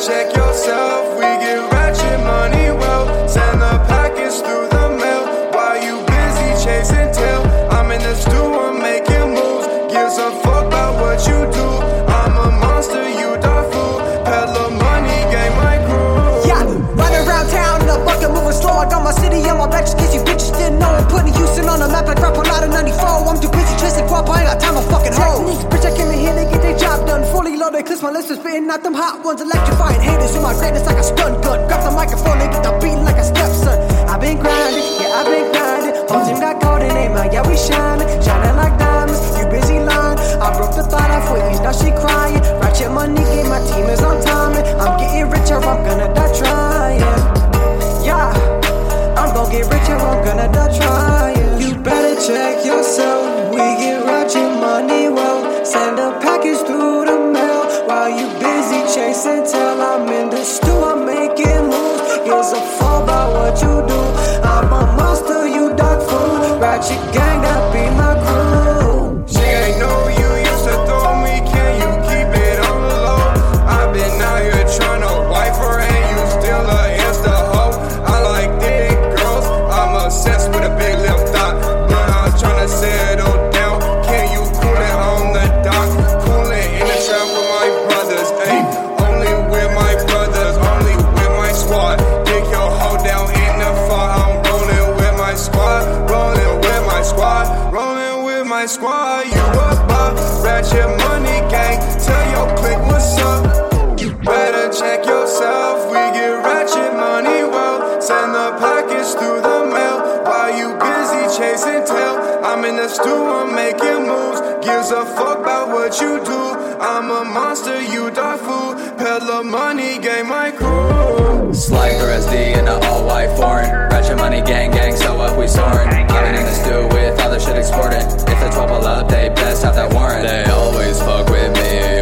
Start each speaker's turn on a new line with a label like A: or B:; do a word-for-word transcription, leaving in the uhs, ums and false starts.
A: check yourself. We get ratchet money well. Send the package through the mail while you busy chasing tail. I'm in the stew, I'm making moves. Gives a fuck about what you do. I'm a monster, you dog fool. Peddler money, gang my crew.
B: Yeah, running around town in a bucket, moving slow. I got my city on my back just in case you bitches didn't know. I'm putting Houston on the map like rap out of ninety-four. I'm too busy chasing guap, I ain't got time for fucking hoes. Bitch, I came in here to get their job done. Fully loaded, cause my list is spitting out them hot ones. Electrifying haters with my greatness like a stun gun. Grab the microphone and get the beat like a stepson. I've been grinding, yeah, I've been grinding. Whole team got golden name, yeah, we shining. Shining like diamonds, you busy lying. I broke the thought off with ease, now she crying. Ratchet money, game, my team is on timing. I'm getting richer, I'm gonna die trying. Yeah, I'm gonna get richer, I'm gonna die trying.
A: You better check yourself. We get ratchet money well. Send a package through the mail while you busy chasing tail. I'm in the stew, I'm making moves. Gives a fuck about what you do. I'm a monster, you dog fool. Ratchet gang, that be my crew. She ain't know you used to throw me. Can you keep it on the low? I've been out here trying to wipe her and you still a insta hoe. I like thick girls, I'm obsessed with a big lip thought. But I'm trying to settle down. Can you cool it on the dock? Cool it in the trap with my brothers, ayy. Only with my brothers, only with my squad. Dig your hoe down in the fire. I'm rolling with my squad, rolling with my squad, rolling with my squad. You up, up, ratchet money gang. Tell your clique what's up. You better check yourself. We get ratchet money well. Send the package through the mail while you busy chasing tail. I'm in the stew, I'm making moves. Gives a fuck about what you do. I'm a monster, you dog fool. Peddler money, gang my crew.
C: Sliker S D in the all-white foreign. Ratchet money gang gang, so what we soaring. I've been in the stew with other shit exporting. If the twelve pull up, they best have that warrant. They always fuck with me.